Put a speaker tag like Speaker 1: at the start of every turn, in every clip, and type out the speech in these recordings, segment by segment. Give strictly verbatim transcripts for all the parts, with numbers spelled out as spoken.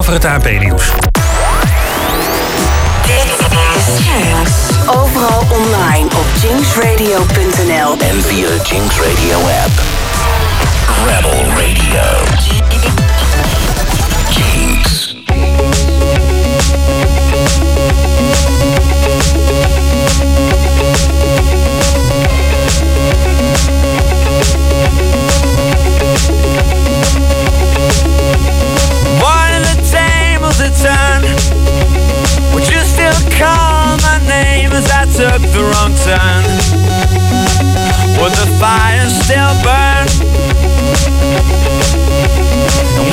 Speaker 1: over het A N P-nieuws.
Speaker 2: Dit is Jinx. Overal online op jinx radio punt n l
Speaker 3: en via de Jinx Radio app. Rebel Radio. Jinx.
Speaker 4: Turn. Would you still call my name as I took the wrong turn? Would the fire still burn? And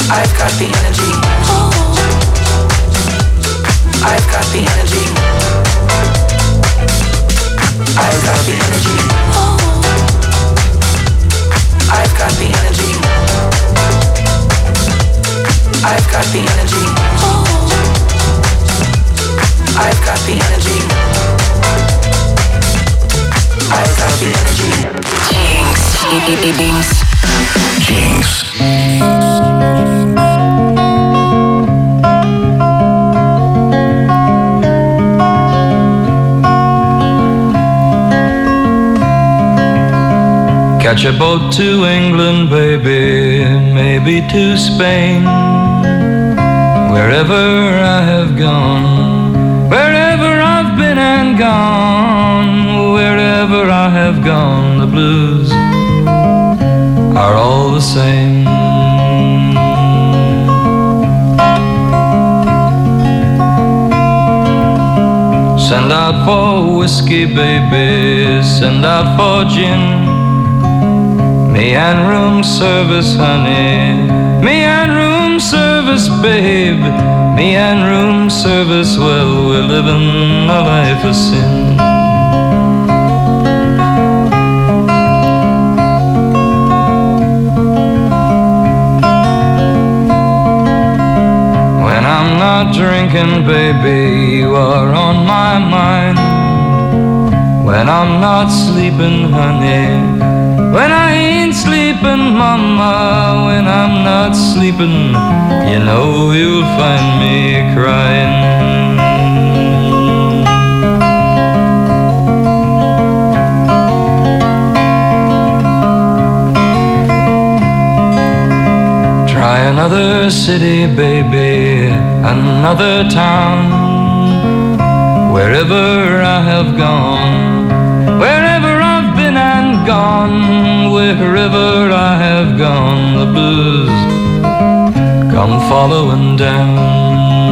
Speaker 1: I've got the energy. I've got the energy. I've got the energy. I've got the energy. I've got the energy. I've got the energy. I've got the energy.
Speaker 2: Jinx.
Speaker 3: Jinx.
Speaker 5: Catch a boat to England, baby, maybe to Spain. Wherever I have gone, wherever I've been and gone, wherever I have gone, the blues are all the same. Send out for whiskey, baby, send out for gin. Me and room service, honey, me and room service, babe. Me and room service, well, we're living a life of sin. When I'm not drinking, baby, you are on my mind. When I'm not sleeping, honey, when I ain't sleeping, mama, when I'm not sleeping, you know you'll find me crying. Try another city, baby, another town. Wherever I have gone, wherever I've been and gone, wherever I have gone, the blues come following down.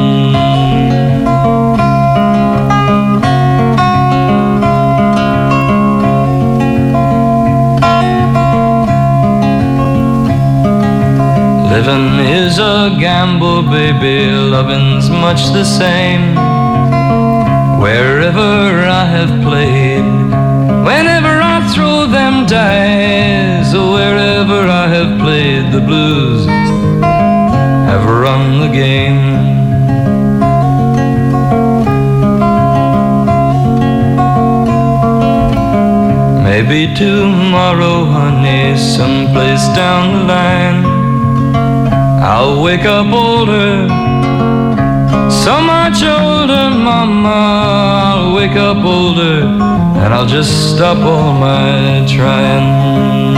Speaker 5: Living is a gamble, baby, loving's much the same. Wherever I have played, whenever I throw them dice, wherever I have played, the blues have run the game. Maybe tomorrow, honey, someplace down the line, I'll wake up older, so much older, mama. I'll wake up older, and I'll just stop all my trying.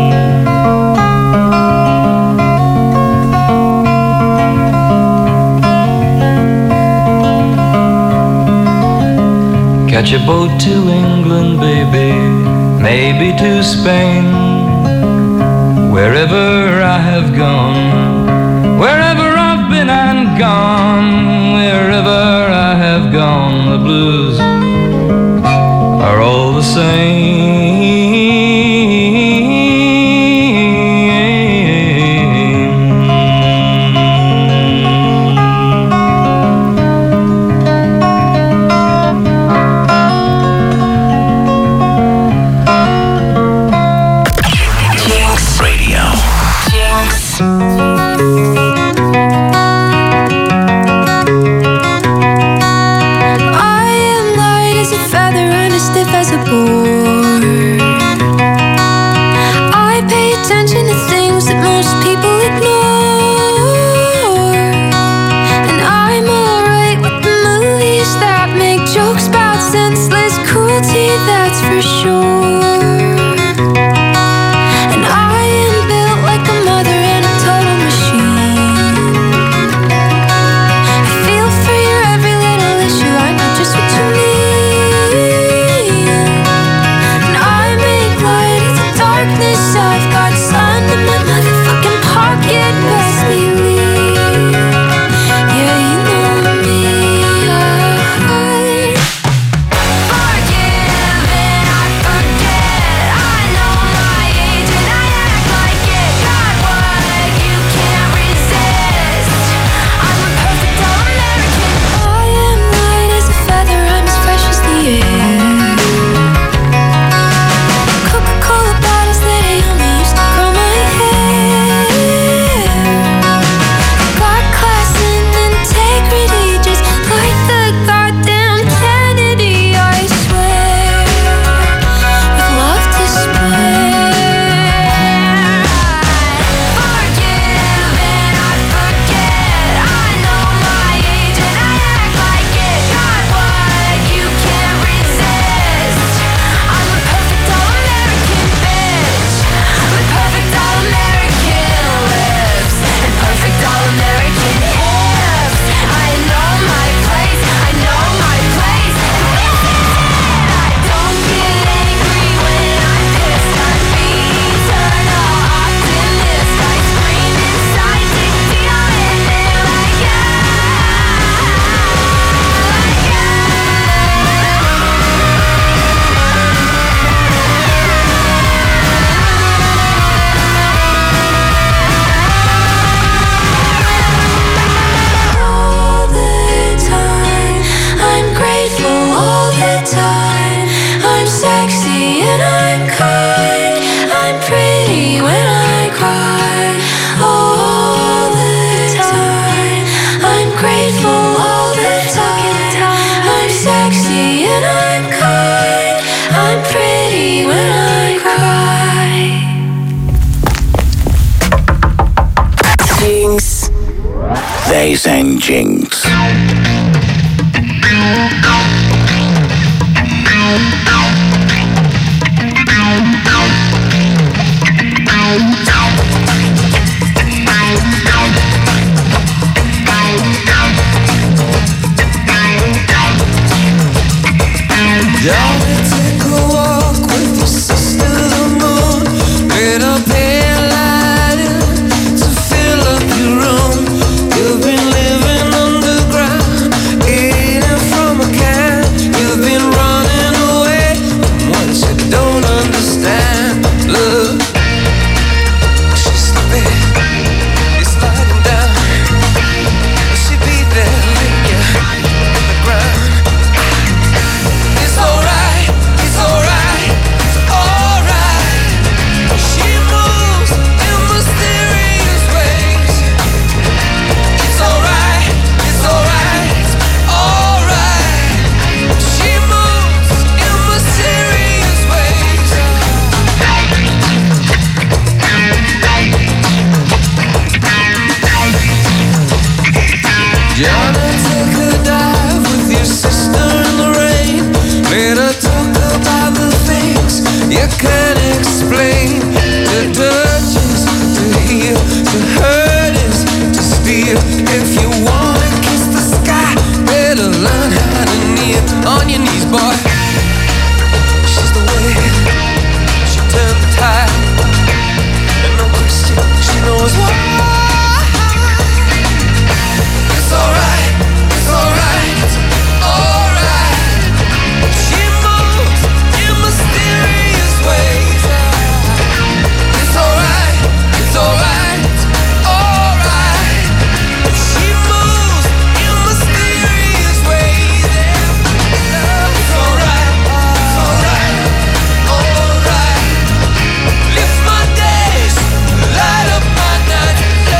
Speaker 5: Catch a boat to England, baby, maybe to Spain. Wherever I have gone, wherever I've been and gone, wherever I have gone, the blues are all the same.
Speaker 3: Jinx Radio.
Speaker 2: Jinx.
Speaker 6: Machine.
Speaker 3: Wij zijn Jinx.
Speaker 6: Down and take a walk with your sister the moon. Get up here lighting to fill up your room. You've been living underground, eating from a can. You've been running away from what you don't understand. Look, she's slipping, you're sliding down. She be there laying you on the ground. It's alright, it's alright, it's alright. She moves in mysterious ways. It's alright, it's alright, it's alright. She moves in mysterious ways. Johnny took a dive with your sister in the rain. Made her talk about the things you can't explain. To touch is to heal, to hurt is to steal. If you wanna kiss the sky, better learn how to kneel on your knees, boy. She's the wave, she turned the tide, and no question, she knows why. It's alright, it's alright, it's alright. She moves in mysterious ways. It's alright, it's alright, it's alright. She moves in mysterious ways. It's alright, it's alright, alright. Lift my days, light up my night.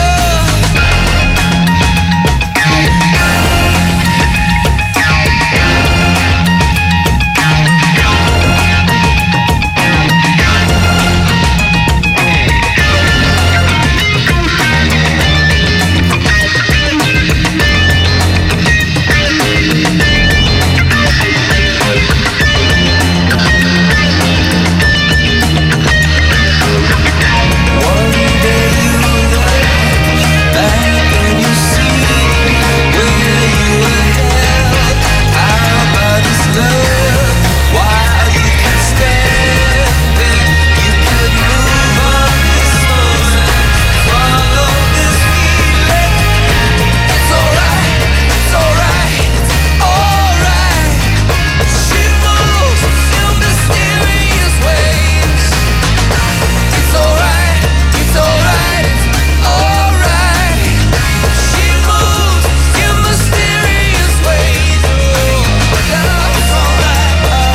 Speaker 6: One day you look back and you see where you were held. How about this love? While you could stand there, you could move on this moment, follow this feeling. It's alright, it's alright, it's alright. She moves in mysterious ways. It's alright, it's alright, it's alright. She moves in mysterious ways. Oh, it's alright, it's alright,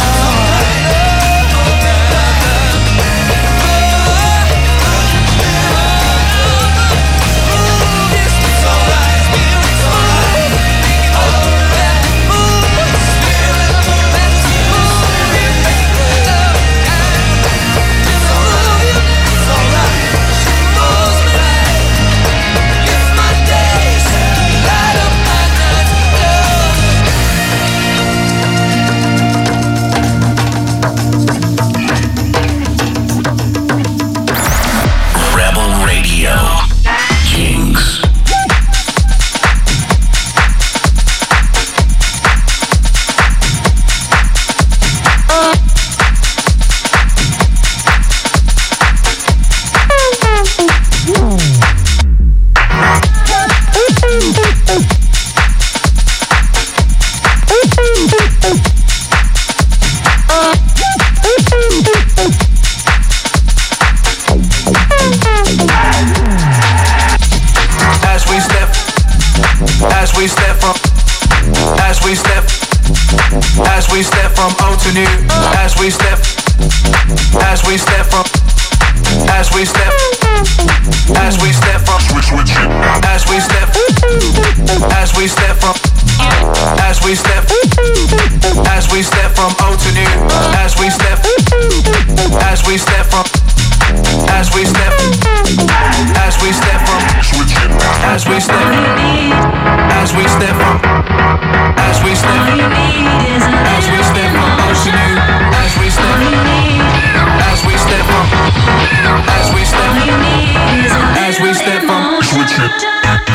Speaker 3: Rebel Radio. Jinx.
Speaker 4: As we step, as we step from, as we step, as we step from old to new, as we step, as we step from, as we step, as we step from, as we step, as we step from, as we step, as we step from old to new, as we step, as we step from, as we step, as we step from, as we step.
Speaker 7: Switch it.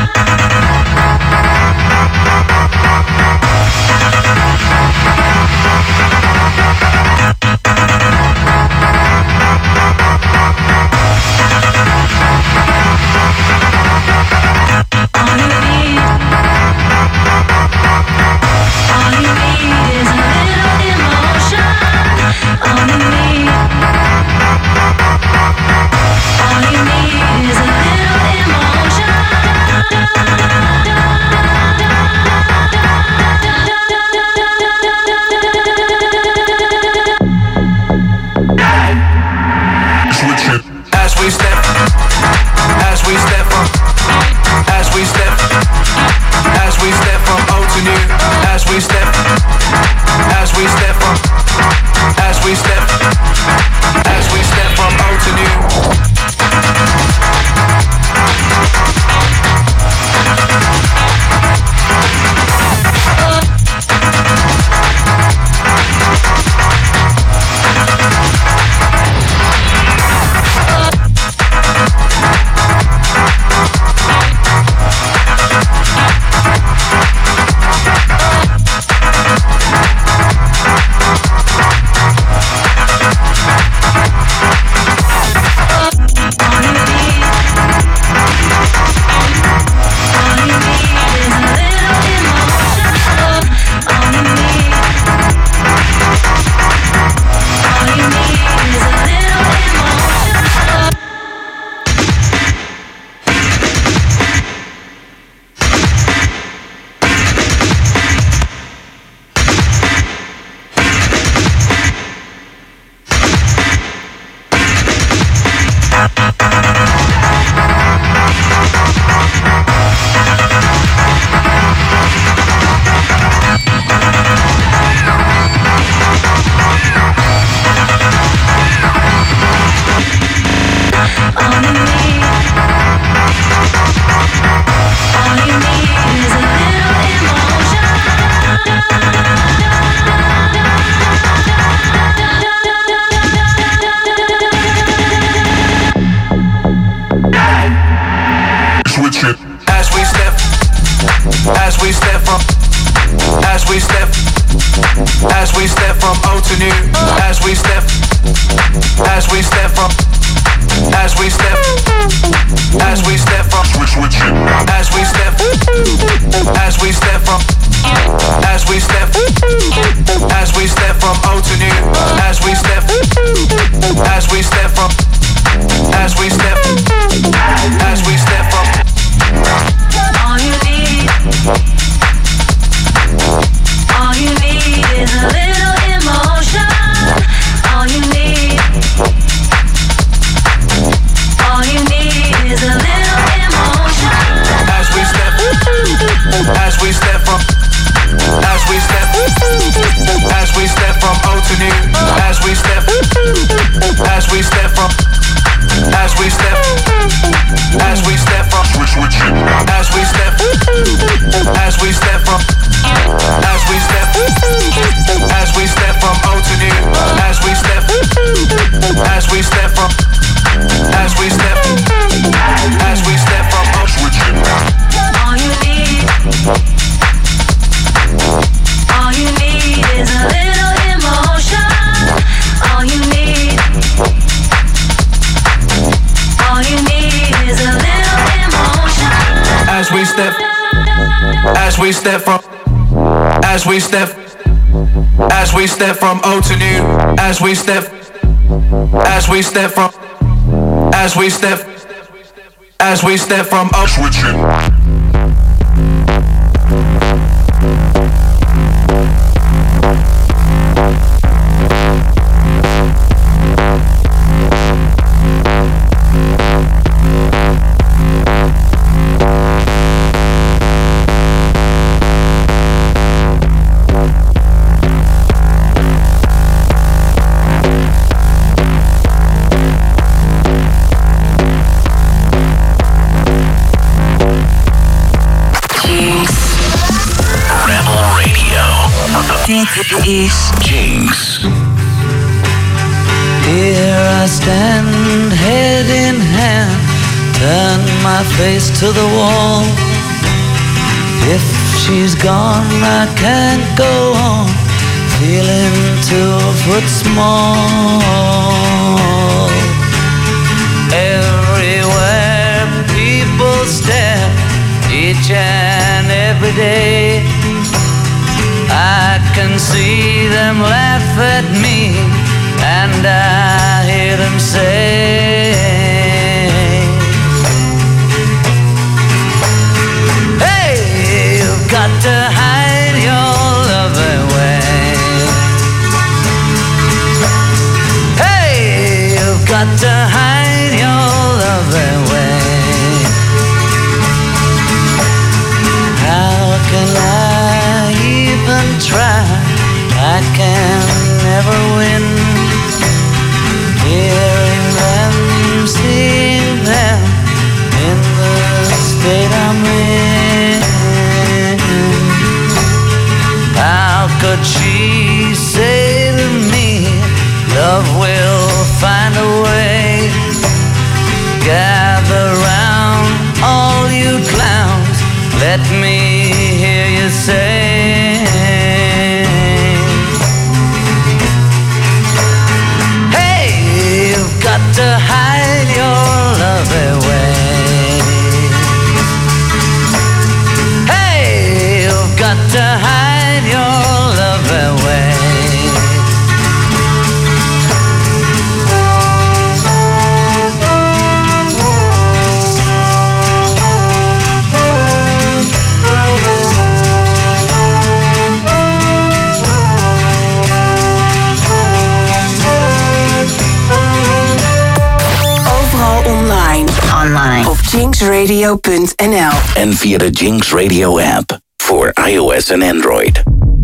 Speaker 4: As we step, as we step from old to new, as we step, as we step from, as we step, as we step from old. Switch it.
Speaker 2: Is
Speaker 3: Jinx.
Speaker 6: Here I stand, head in hand, turn my face to the wall. If she's gone, I can't go on, feeling two foot small. Everywhere people stare, each and every day. I can see them laugh at me, and I hear them say, hey, you've got to hide your love away. Hey, you've got to hide your love away. How can I even try? I can never win. Hearing them, seeing them in the state I'm in. How could she say to me, love will find a way? Gather round, all you clowns, let me hear you say, hey, you've got to hide your love away. Hey, you've got to hide your love away.
Speaker 2: Online op jinx radio punt n l
Speaker 3: en via de Jinx Radio app voor iOS en Android.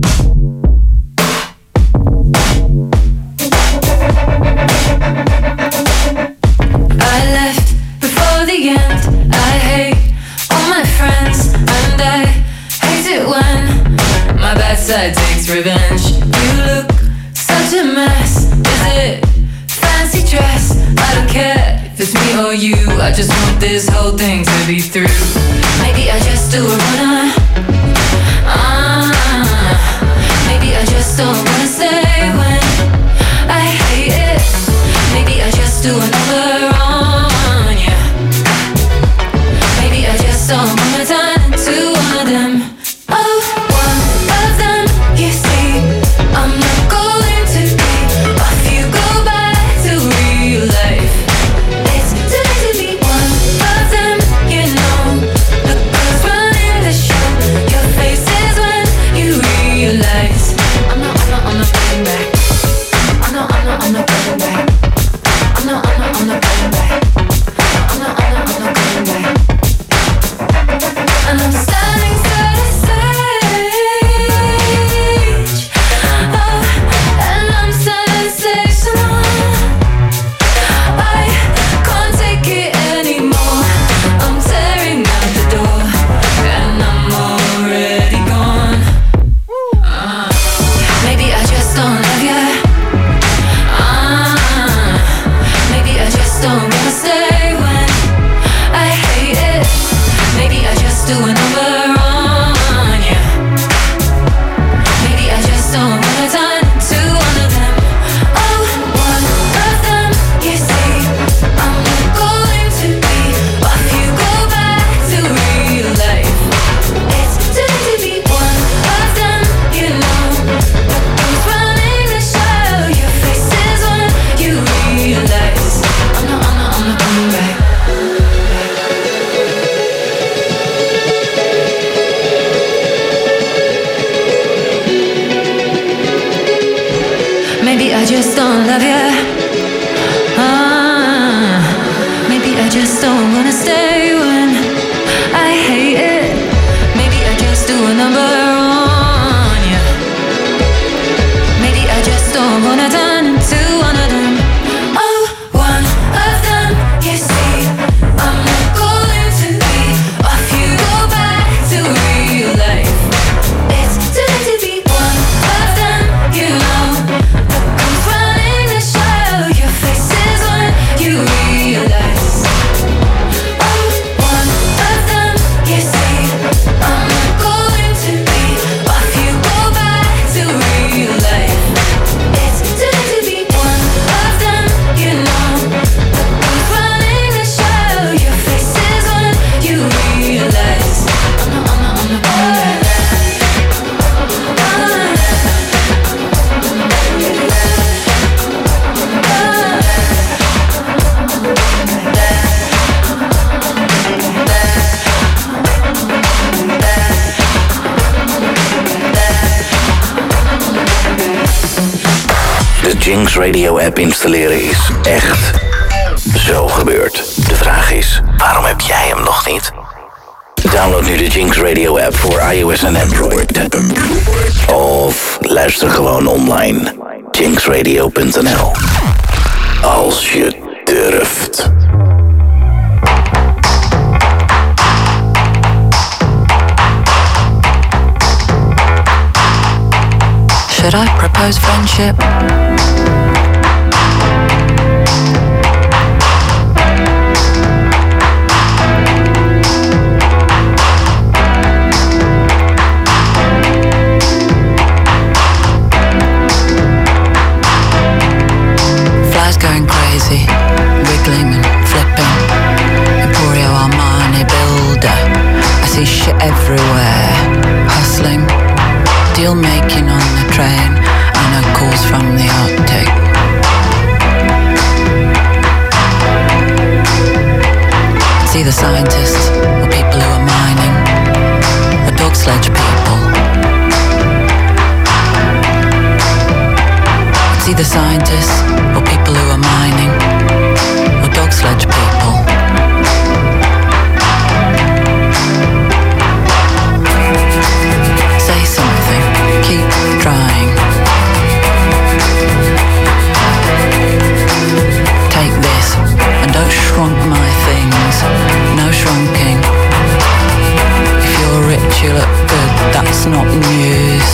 Speaker 7: I left before the end. I hate all my friends, and I hate it when my bad side takes revenge. You look such a mess. Is it fancy dress? I don't care if it's me or you, I just want this whole thing to be through. Maybe I just do a runner. Ah, maybe I just don't wanna stay when I hate it. Maybe I just do another on you. Maybe I just don't wanna turn into one of them. Oh, one of them, you see, I'm not going to be off. You go back to real life. It's time to be one of them, you know. Look who's running the show. Your face is when you realize I'm not, I'm not, I'm not going back. I'm not, I'm not, I'm not going back. I'm not, I'm not, I'm not going back. I'm not, I'm not, I'm not going back. And I'm standing side to stage. Oh, and I'm sensational. I can't take it anymore. I'm tearing out the door, and I'm already gone. Uh, maybe I just don't love you. Uh, maybe I just don't wanna stay when I hate it. Maybe I just do a number on you. Maybe I just don't wanna turn into one of them. Oh, one of them, you see, I'm not going to be off. You go back to real life. It's time to be one of them, you know. Look who's running the show. Your face is when you realize I'm not, I'm not, I'm not coming back. Maybe I just don't love you. Ah, maybe I just don't wanna stay when I hate it. Maybe I just do a number on you. Maybe I just don't wanna turn into one of them. Oh, one of them, you see, I'm not going to be off. You go back to real life. It's time to be one of them, you know. Look who's running the show. Your face is when you realize. Oh,
Speaker 3: Jinx Radio app installeren is echt zo gebeurd. De vraag is, waarom heb jij hem nog niet? Download nu de Jinx Radio app voor iOS en Android. Of luister gewoon online. jinx radio punt n l. Als je durft.
Speaker 8: Should I propose friendship? Flies going crazy, wiggling and flipping. Emporio Armani builder. I see shit everywhere. Hustling. Deal making on the train, I know calls from the Arctic. See the scientists, or people who are mining, or dog sledge people. See the scientists, or people who are mining, or dog sledge people. Say something, keep trying. Take this, and don't shrunk my things. No shrunking. If you're rich, you look good, that's not news.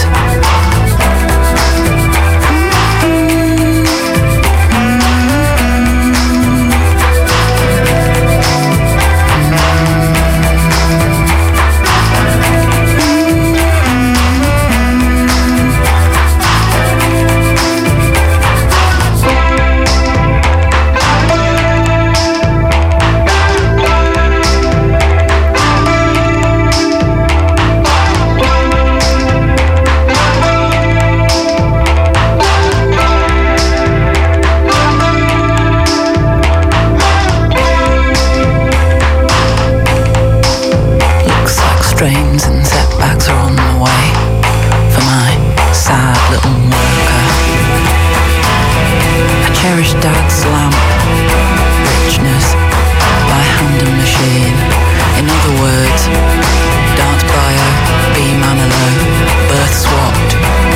Speaker 8: Strains and setbacks are on the way for my sad little worker. I cherish Dad's lamp, richness by hand and machine. In other words, dance bio, B Manilow, birth swapped.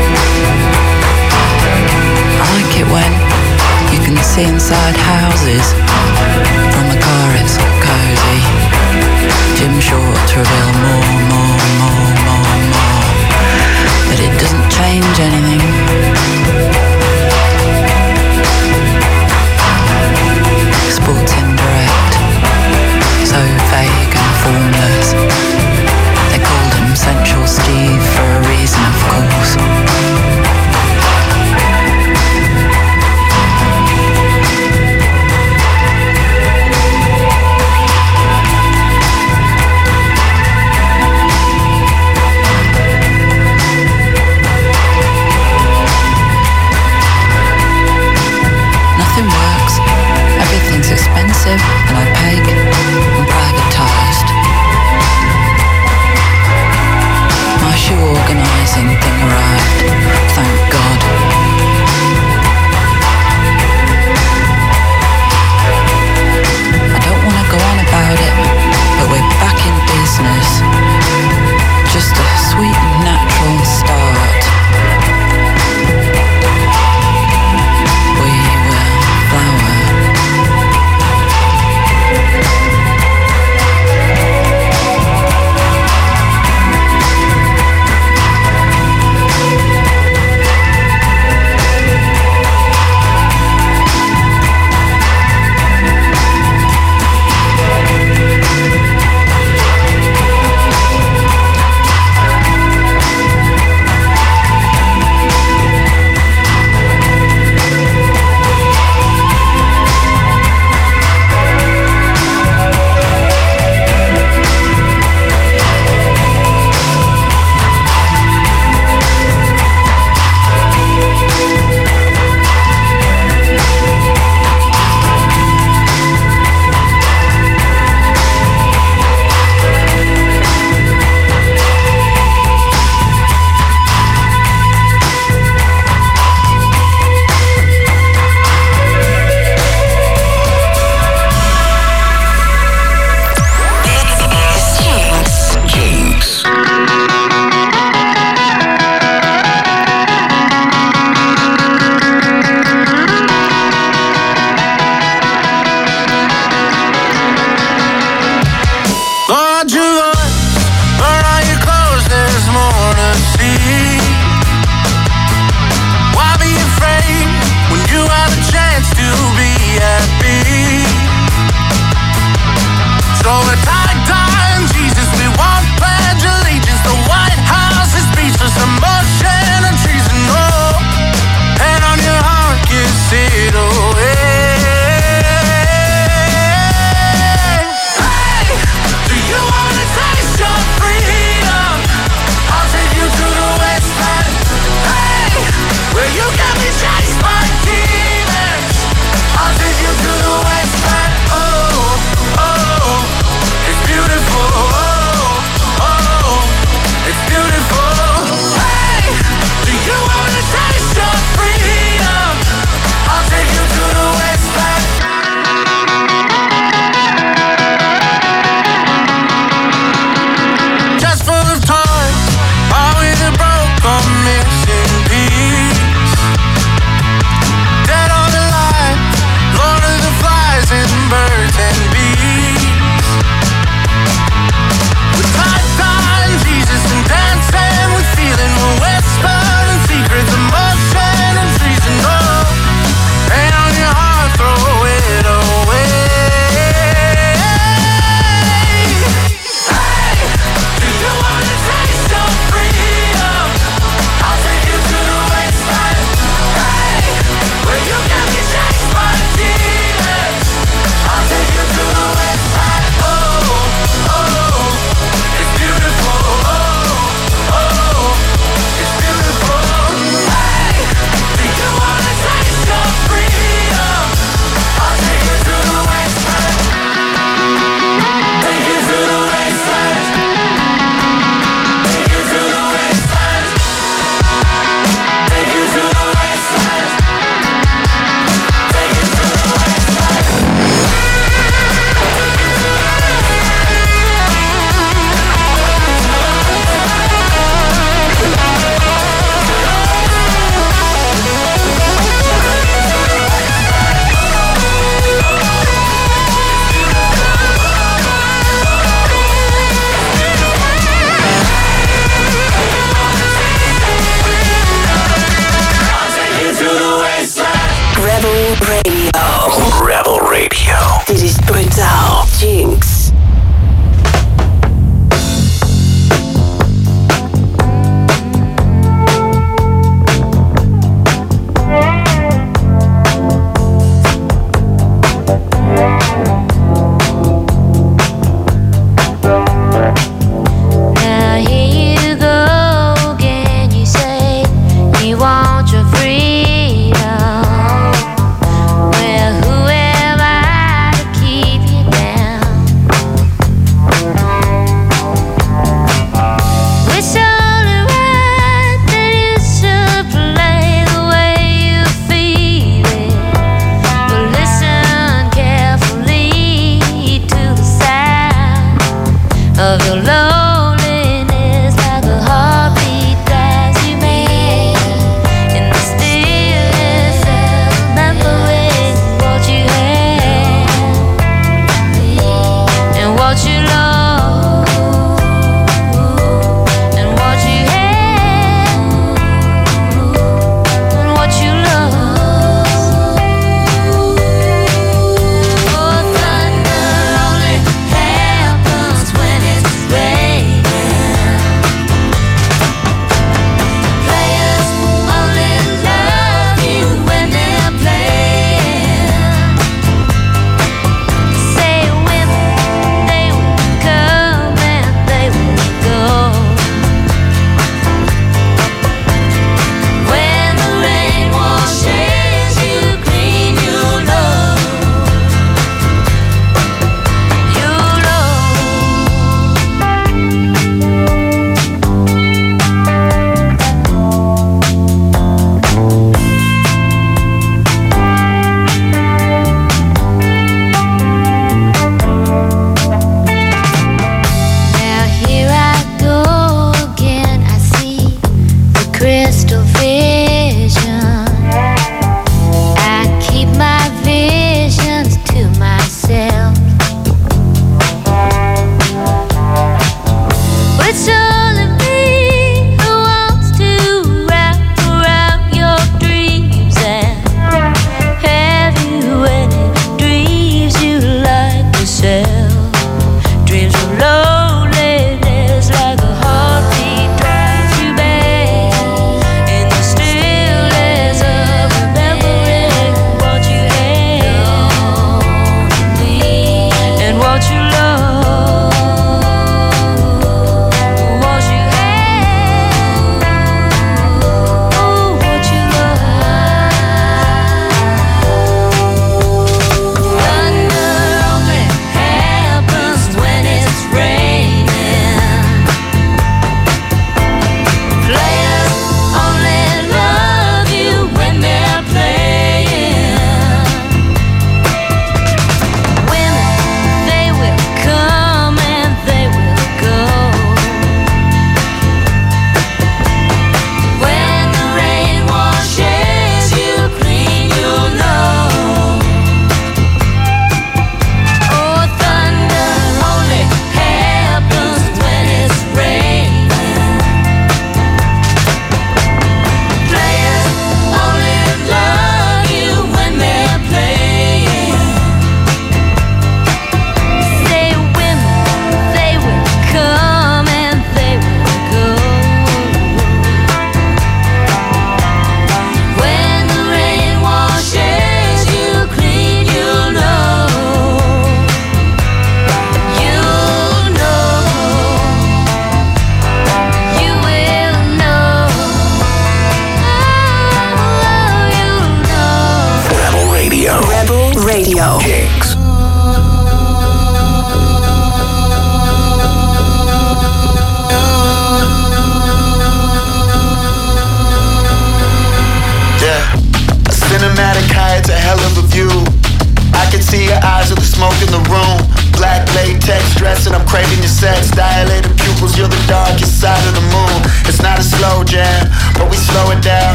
Speaker 8: I like it when you can see inside houses. From the car it's cozy. Jim Short to reveal more, more, more, more, more. But it doesn't change anything. Sports indirect, so vague and formless. They called him Central Steve for a reason, of course.
Speaker 9: still be happy. So we're tied down, Jesus, we won't pledge allegiance. The White House is speechless, emotion and treason. Oh, and on your heart, kiss it away. Hey, do you wanna taste your freedom? I'll take you to the wasteland. Hey, where you can be chased by demons. I'll take you to the wasteland. Oh, oh, it's beautiful.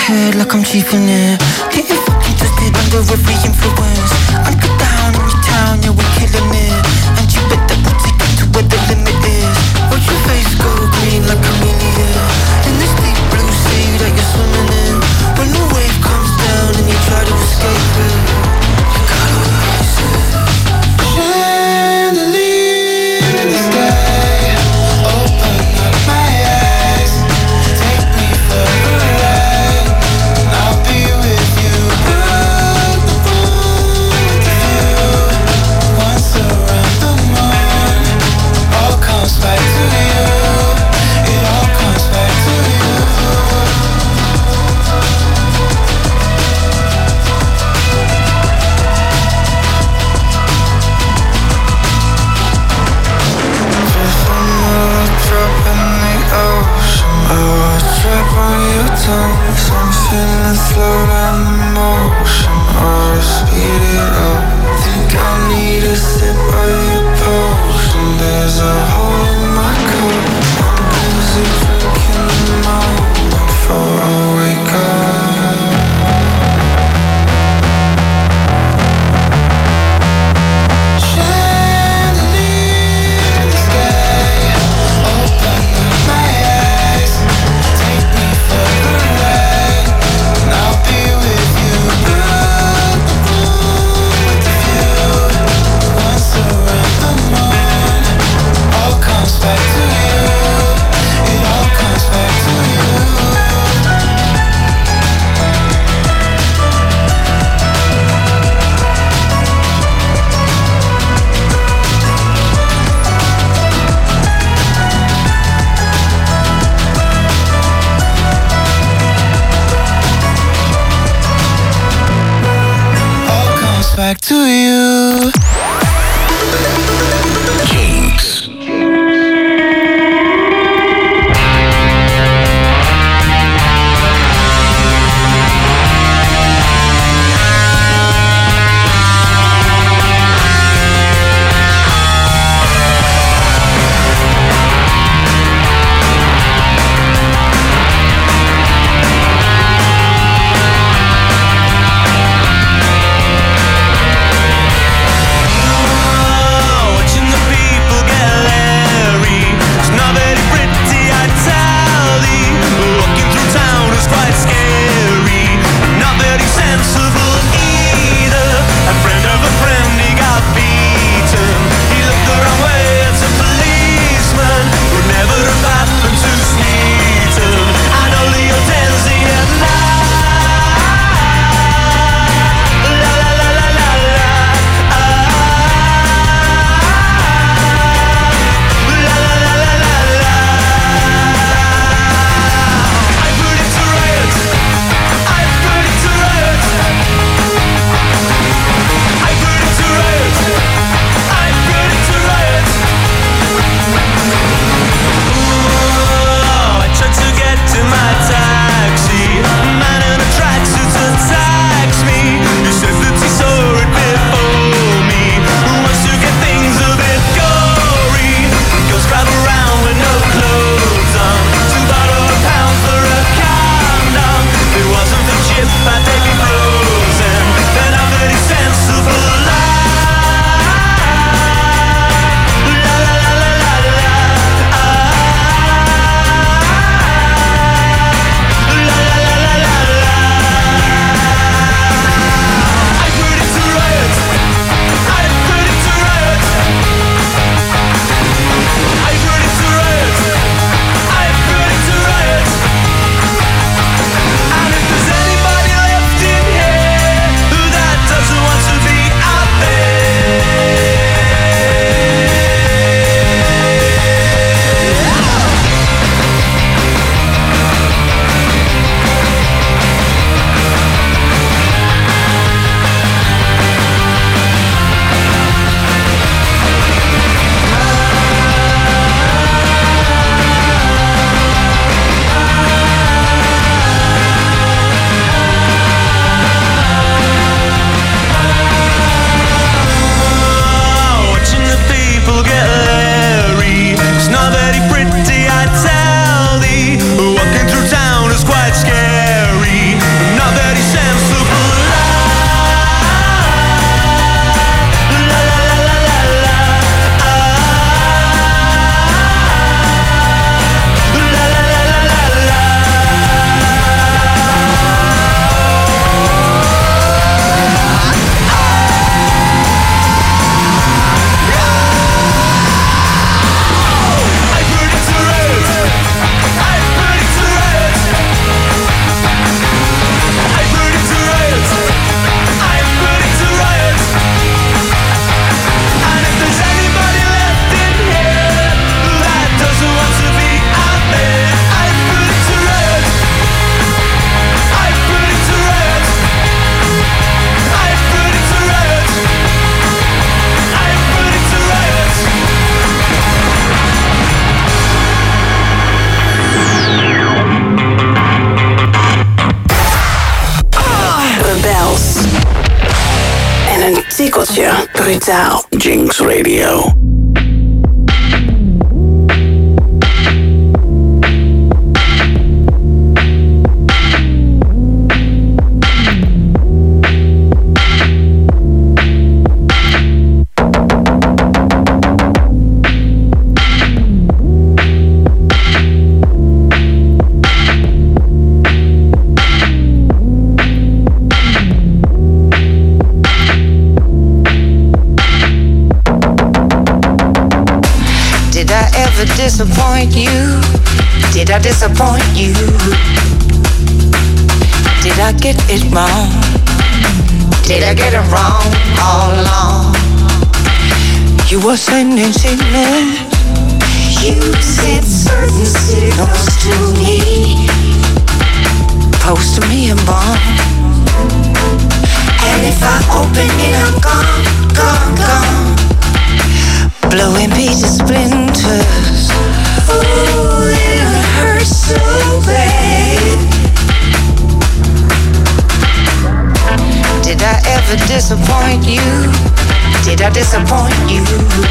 Speaker 10: head like I'm chiefing it. Getting fucking twisted under every influence. I'm put down in your town, yeah, we're killing it. And you bet that we'll take it to where the limit is. Watch your face go green like a chameleon. In this deep blue sea that you're swimming in. When the wave comes down and you try to escape it, you gotta erase it. Chandelier in the sky, open up my eyes. Take me for a ride, and I'll be with you. Put the moon to view. Once around the moon, all comes back to you. It all comes back to you. Just another drop in the ocean. Oh, a drop on your tongue. Something to slow down the motion or to speed it up. Think I need a sip of your potion. There's a hole in my cup. I'm busy drinking the moment before I wake up. Chandelier in the sky, open up my eyes. Take me for a ride, and I'll be with you. Put the moon to view. Once around the moon, all comes back to you. It all comes back to you. All comes back to you.
Speaker 3: Jinx.
Speaker 2: je. Brutaal.
Speaker 3: Jinx Radio.
Speaker 11: Disappoint you? Did I disappoint you? Did I get it wrong? Did I get it wrong all along? You were sending signals. You sent certain signals to me, posting me a bomb. And if I open it, I'm gone, gone, gone. Blowing pieces, splinters. Ooh, it hurts so bad. Did I ever disappoint you? Did I disappoint you?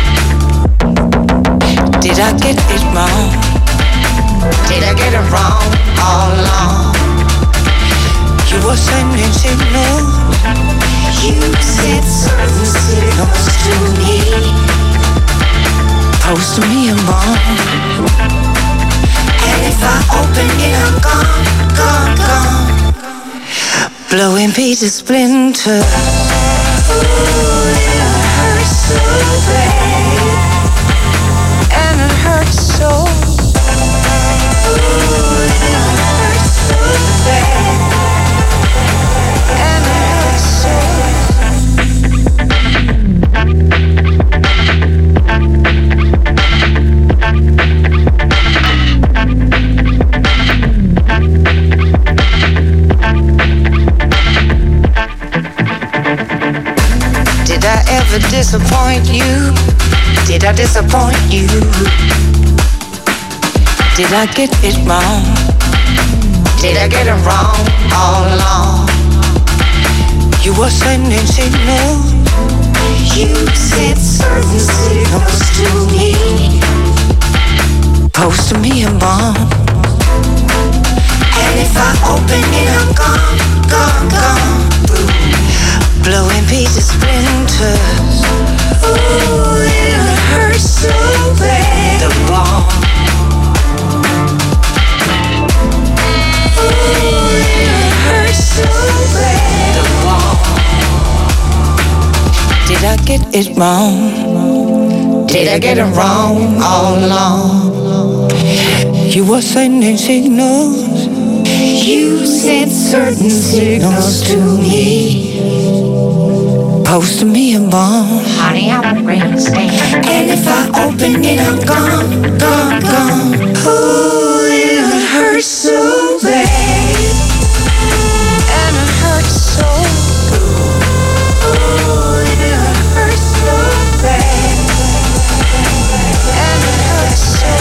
Speaker 11: Did I get it wrong? Did I get it wrong all along? You were sending signals. You sent certain signals to me, posting me a bomb. And if I open it, I'm gone, gone, gone. Blowing pieces, splinters. Ooh, it hurts so bad. And it hurts so. Ooh, it hurts so bad. And it hurts so. Did I ever disappoint you? Did I disappoint you? Did I get it wrong? Did I get it wrong all along? You were sending signals. You sent certain signals to me, posting me a bomb. And if I open it, I'm gone, gone, gone. Blowing pieces, splinters. Ooh, it hurts so bad. The bomb. Ooh, it hurts so bad. The bomb. Did I get it wrong? Did I get it wrong all along? You were sending signals. You sent certain signals to me, posting me a bomb. Honey, I'm a ring stand. And if I open it, I'm gone, gone, gone. Ooh, it hurts so bad. And it hurts so. Ooh, it hurts so bad. And it hurts so.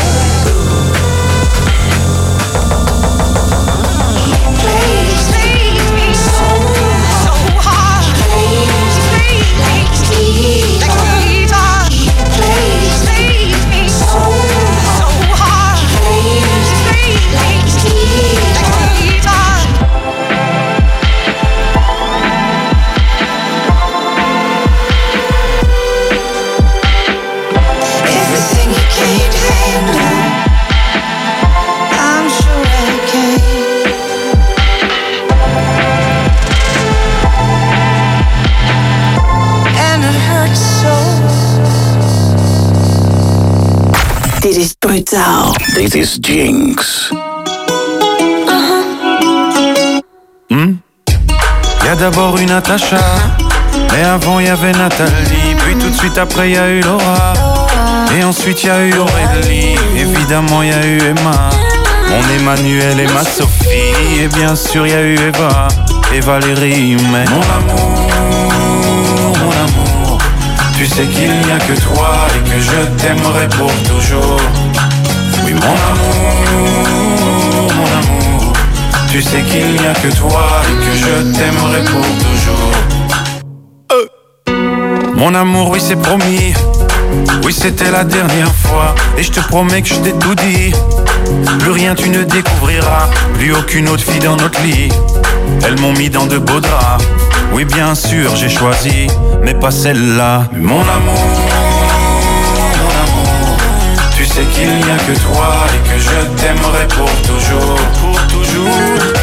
Speaker 11: Please, please, me so, so hard. Please, please, please, please, please, please, me so, so hard. Please, please, please, please, everything you can't handle, I'm sure I can. And it hurts so.
Speaker 2: Dit is brutaal.
Speaker 3: Dit is Jinx.
Speaker 12: Hmm? Y a d'abord eu Natacha, mais avant y avait Nathalie, puis tout de suite après y a eu Laura, et ensuite y a eu Aurélie, évidemment y a eu Emma, mon Emmanuel et ma Sophie, et bien sûr y a eu Eva et Valérie, mais mon amour, mon amour, tu sais qu'il n'y a que toi et que je t'aimerai pour toujours. Oui mon amour, mon amour, tu sais qu'il n'y a que toi et que je t'aimerai pour toujours. euh. Mon amour, oui c'est promis. Oui c'était la dernière fois. Et je te promets que je t'ai tout dit. Plus rien tu ne découvriras. Plus aucune autre fille dans notre lit. Elles m'ont mis dans de beaux draps. Oui bien sûr j'ai choisi, mais pas celle-là. Mais mon amour, mon amour, tu sais qu'il n'y a que toi et que je t'aimerai pour toujours, pour toujours.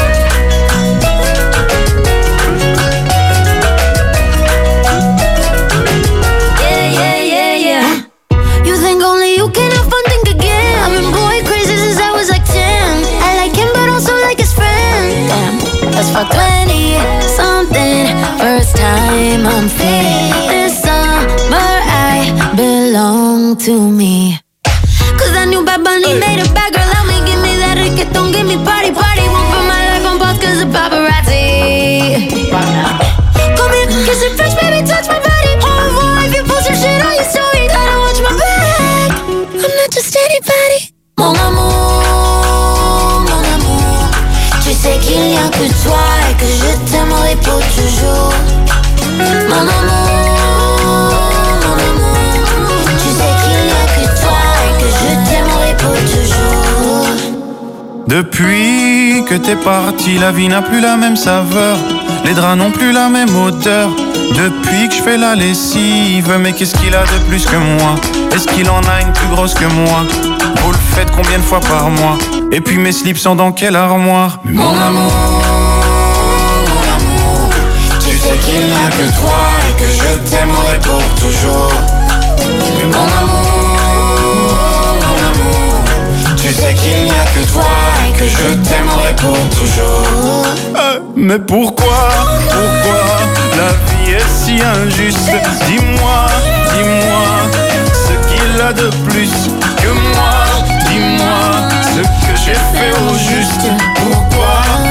Speaker 13: twenty something, first time I'm free. This summer I belong to me. Cause I knew Bad Bunny made a bad girl out me. Give me that reggaeton, give me party, party. Won't put my life on pause cause of paparazzi. Come here, kiss it fresh, baby, touch my body. Au revoir if you post your shit on your story. Gotta watch my back, I'm not just anybody. Mon amour, mon amour, tu sais qu'il n'y a que toi et que je t'aimerai pour toujours. Mon amour, mon amour, tu sais qu'il n'y a que toi et que je t'aimerai pour toujours.
Speaker 12: Depuis que t'es parti, la vie n'a plus la même saveur. Les draps n'ont plus la même odeur. Depuis que je fais la lessive, mais qu'est-ce qu'il a de plus que moi? Est-ce qu'il en a une plus grosse que moi? Vous le faites combien de fois par mois? Et puis mes slips sont dans quelle armoire? Mais mon amour, mon amour, tu sais qu'il n'y a que toi et que je t'aimerai pour toujours. Mais mon amour, mon amour, tu sais qu'il n'y a que toi et que je t'aimerai pour toujours. euh, Mais pourquoi, pourquoi la vie est si injuste? Dis-moi, dis-moi ce qu'il a de plus que moi. Dis-moi ce que j'ai fait au juste. Pourquoi